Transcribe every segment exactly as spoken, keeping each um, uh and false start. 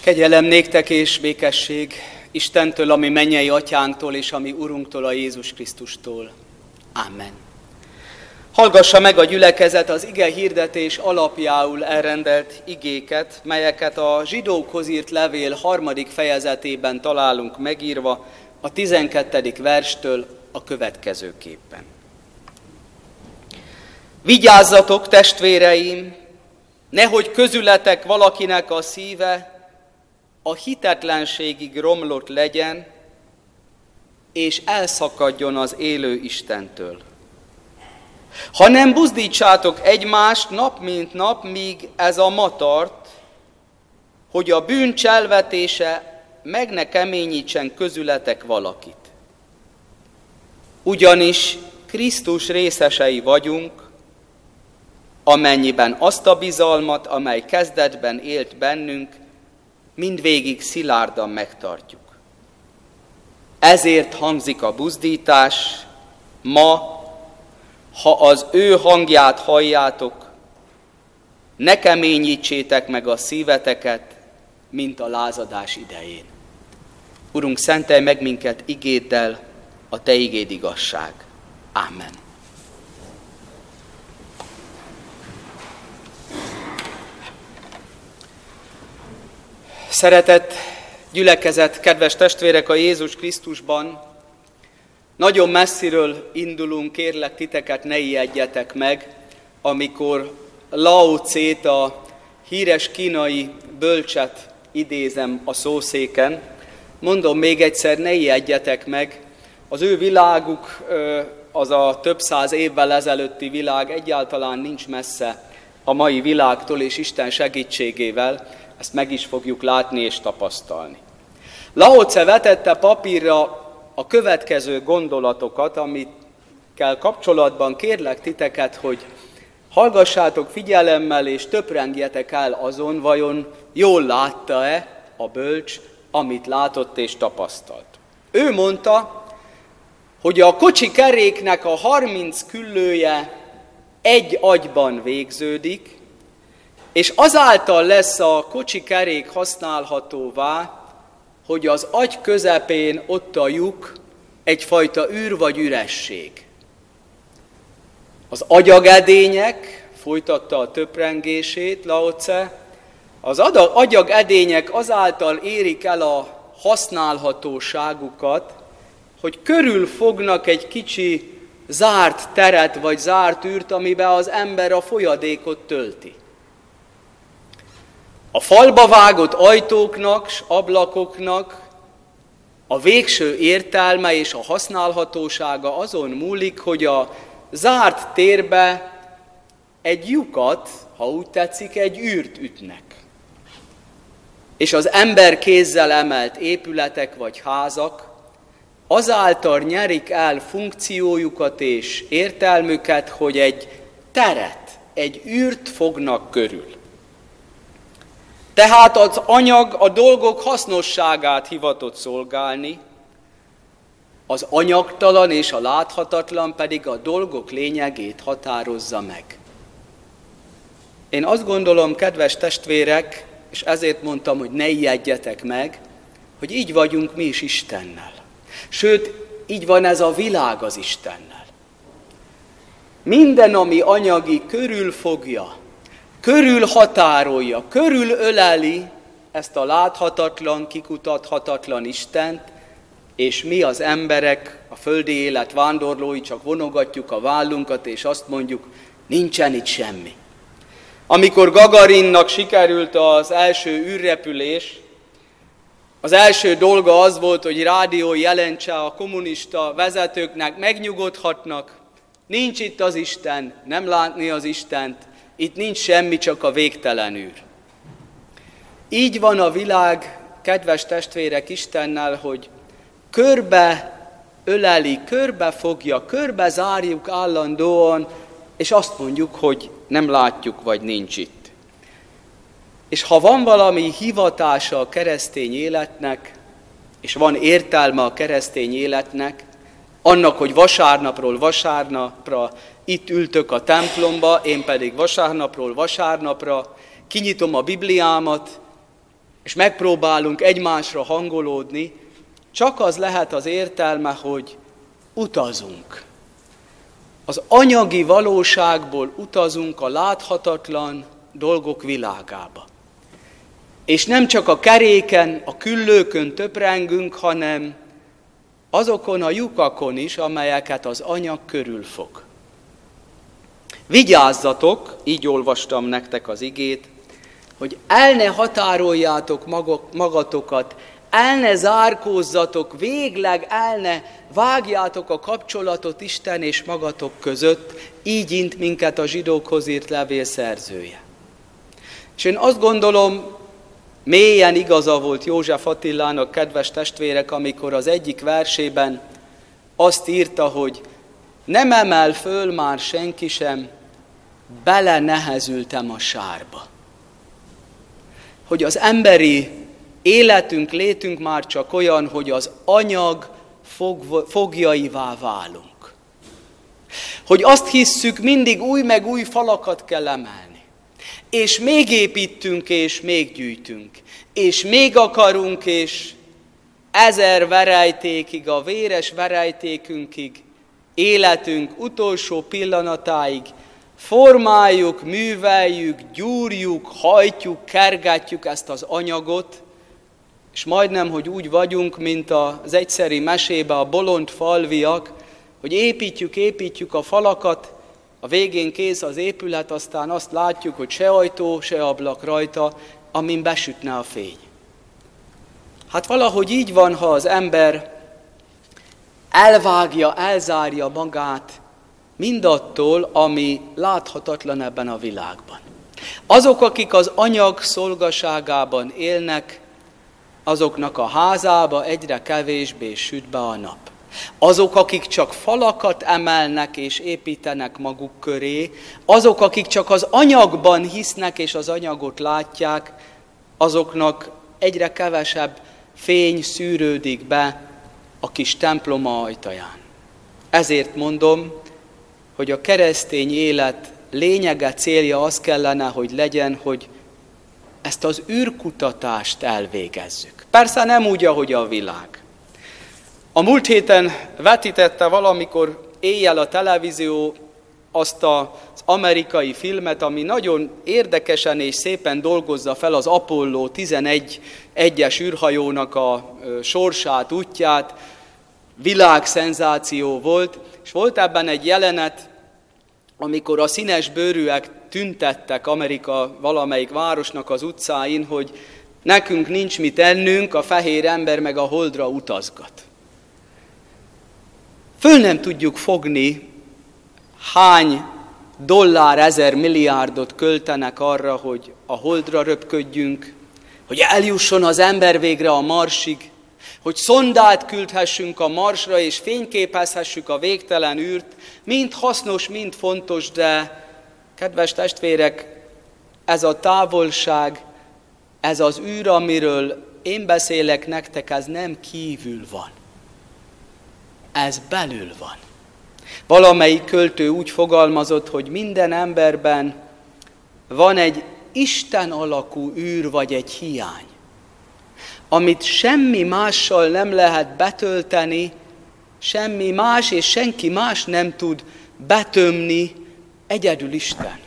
Kegyelem néktek és békesség Istentől, ami mennyei atyánktól, és ami Urunktól, a Jézus Krisztustól. Amen. Hallgassa meg a gyülekezet az ige hirdetés alapjául elrendelt igéket, melyeket a zsidókhoz írt levél harmadik fejezetében találunk megírva, a tizenkettedik verstől a következőképpen. Vigyázzatok, testvéreim, nehogy közületek valakinek a szíve a hitetlenségig romlott legyen, és elszakadjon az élő Istentől. Hanem buzdítsátok egymást nap mint nap, míg ez a ma tart, hogy a bűn cselvetése meg ne keményítsen közületek valakit. Ugyanis Krisztus részesei vagyunk, amennyiben azt a bizalmat, amely kezdetben élt bennünk, mindvégig szilárdan megtartjuk. Ezért hangzik a buzdítás, ma, ha az ő hangját halljátok, ne keményítsétek meg a szíveteket, mint a lázadás idején. Urunk, szentelj meg minket igéddel, a te igéd igazság. Ámen. Szeretett gyülekezet, kedves testvérek a Jézus Krisztusban, nagyon messziről indulunk, kérlek titeket, ne ijedjetek meg, amikor Lao Tse-t, a híres kínai bölcset idézem a szószéken. Mondom még egyszer, ne ijedjetek meg, az ő világuk, az a több száz évvel ezelőtti világ egyáltalán nincs messze a mai világtól, és Isten segítségével ezt meg is fogjuk látni és tapasztalni. Lao Tse vetette papírra a következő gondolatokat, amikkel kapcsolatban kérlek titeket, hogy hallgassátok figyelemmel, és töprengjetek el azon, vajon jól látta-e a bölcs, amit látott és tapasztalt. Ő mondta, hogy a kocsi keréknek a harminc küllője egy agyban végződik, és azáltal lesz a kocsi kerék használhatóvá, hogy az agy közepén ott a lyuk, egyfajta űr vagy üresség. Az agyagedények, folytatta a töprengését Lao Tse, az agyagedények azáltal érik el a használhatóságukat, hogy körülfognak egy kicsi zárt teret vagy zárt űrt, amiben az ember a folyadékot tölti. A falba vágott ajtóknak s ablakoknak a végső értelme és a használhatósága azon múlik, hogy a zárt térbe egy lyukat, ha úgy tetszik, egy űrt ütnek. És az ember kézzel emelt épületek vagy házak azáltal nyerik el funkciójukat és értelmüket, hogy egy teret, egy űrt fognak körül. Tehát az anyag a dolgok hasznosságát hivatott szolgálni, az anyagtalan és a láthatatlan pedig a dolgok lényegét határozza meg. Én azt gondolom, kedves testvérek, és ezért mondtam, hogy ne ijedjetek meg, hogy így vagyunk mi is Istennel. Sőt, így van ez a világ az Istennel. Minden, ami anyagi, körülfogja, körülhatárolja, körülöleli ezt a láthatatlan, kikutathatatlan Istent, és mi az emberek, a földi élet vándorlói csak vonogatjuk a vállunkat, és azt mondjuk, nincsen itt semmi. Amikor Gagarinnak sikerült az első űrrepülés, az első dolga az volt, hogy rádió jelentse a kommunista vezetőknek, megnyugodhatnak, nincs itt az Isten, nem látni az Istent, itt nincs semmi, csak a végtelen űr. Így van a világ, kedves testvérek, Istennel, hogy körbe öleli, körbe fogja, körbe zárjuk állandóan, és azt mondjuk, hogy nem látjuk, vagy nincs itt. És ha van valami hivatása a keresztény életnek, és van értelme a keresztény életnek, annak, hogy vasárnapról vasárnapra itt ültök a templomba, én pedig vasárnapról vasárnapra kinyitom a Bibliámat, és megpróbálunk egymásra hangolódni, csak az lehet az értelme, hogy utazunk. Az anyagi valóságból utazunk a láthatatlan dolgok világába. És nem csak a keréken, a küllőkön töprengünk, hanem azokon a lyukakon is, amelyeket az anyag körülfog. Vigyázzatok, így olvastam nektek az igét, hogy el ne határoljátok magatokat, el ne zárkózzatok, végleg el ne vágjátok a kapcsolatot Isten és magatok között, így int minket a zsidókhoz írt levél szerzője. És én azt gondolom, mélyen igaza volt József Attilának, kedves testvérek, amikor az egyik versében azt írta, hogy nem emel föl már senki sem, bele nehezültem a sárba. Hogy az emberi életünk, létünk már csak olyan, hogy az anyag fog, fogjaivá válunk. Hogy azt hisszük, mindig új meg új falakat kell emelni. És még építünk, és még gyűjtünk. És még akarunk, és ezer verejtékig, a véres verejtékünkig, életünk utolsó pillanatáig formáljuk, műveljük, gyúrjuk, hajtjuk, kergetjük ezt az anyagot, és majdnem, hogy úgy vagyunk, mint az egyszeri mesébe a bolond falviak, hogy építjük, építjük a falakat, a végén kész az épület, aztán azt látjuk, hogy se ajtó, se ablak rajta, amin besütne a fény. Hát valahogy így van, ha az ember elvágja, elzárja magát mindattól, ami láthatatlan ebben a világban. Azok, akik az anyag szolgaságában élnek, azoknak a házába egyre kevésbé süt be a nap. Azok, akik csak falakat emelnek és építenek maguk köré, azok, akik csak az anyagban hisznek és az anyagot látják, azoknak egyre kevesebb fény szűrődik be a kis temploma ajtaján. Ezért mondom, hogy a keresztény élet lényege, célja az kellene, hogy legyen, hogy ezt az űrkutatást elvégezzük. Persze nem úgy, ahogy a világ. A múlt héten vetítette valamikor éjjel a televízió azt az amerikai filmet, ami nagyon érdekesen és szépen dolgozza fel az Apollo tizenegy egyes űrhajónak a sorsát, útját. Világszenzáció volt, és volt ebben egy jelenet, amikor a színes bőrűek tüntettek Amerika valamelyik városnak az utcáin, hogy nekünk nincs mit ennünk, a fehér ember meg a holdra utazgat. Föl nem tudjuk fogni, hány dollár, ezer milliárdot költenek arra, hogy a holdra röpködjünk, hogy eljusson az ember végre a Marsig, hogy szondát küldhessünk a Marsra, és fényképezhessük a végtelen űrt, mind hasznos, mind fontos, de kedves testvérek, ez a távolság, ez az űr, amiről én beszélek nektek, ez nem kívül van. Ez belül van. Valamelyik költő úgy fogalmazott, hogy minden emberben van egy Isten alakú űr, vagy egy hiány, amit semmi mással nem lehet betölteni, semmi más és senki más nem tud betömni, egyedül Isten.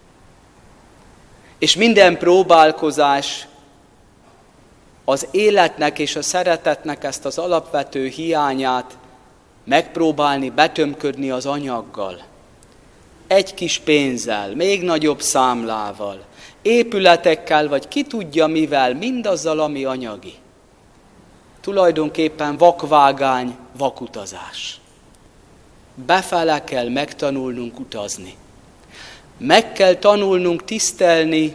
És minden próbálkozás az életnek és a szeretetnek ezt az alapvető hiányát megpróbálni betömködni az anyaggal. Egy kis pénzzel, még nagyobb számlával, épületekkel, vagy ki tudja mivel, mindazzal, ami anyagi. Tulajdonképpen vakvágány, vakutazás. Befele kell megtanulnunk utazni. Meg kell tanulnunk tisztelni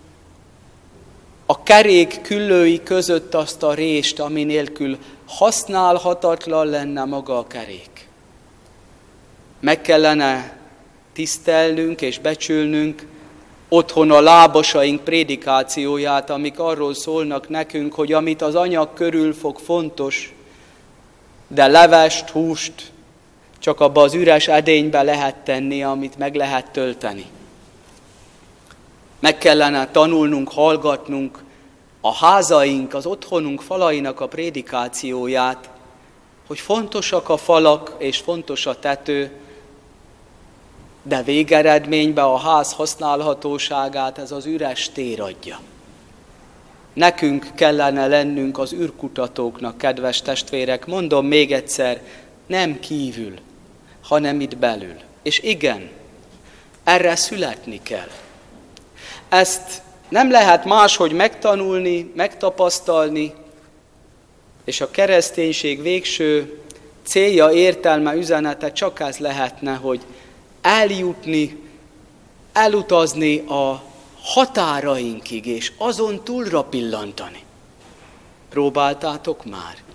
a kerék küllői között azt a rést, ami nélkül használhatatlan lenne maga a kerék. Meg kellene tisztelnünk és becsülnünk otthon a lábasaink prédikációját, amik arról szólnak nekünk, hogy amit az anyag körül fog fontos, de levest, húst csak abba az üres edénybe lehet tenni, amit meg lehet tölteni. Meg kellene tanulnunk, hallgatnunk a házaink, az otthonunk falainak a prédikációját, hogy fontosak a falak és fontos a tető, de végeredményben a ház használhatóságát ez az üres tér adja. Nekünk kellene lennünk az űrkutatóknak, kedves testvérek, mondom még egyszer, nem kívül, hanem itt belül. És igen, erre születni kell. Ezt nem lehet máshogy megtanulni, megtapasztalni, és a kereszténység végső célja, értelme, üzenete csak ez lehetne, hogy eljutni, elutazni a határainkig, és azon túlra pillantani. Próbáltátok már?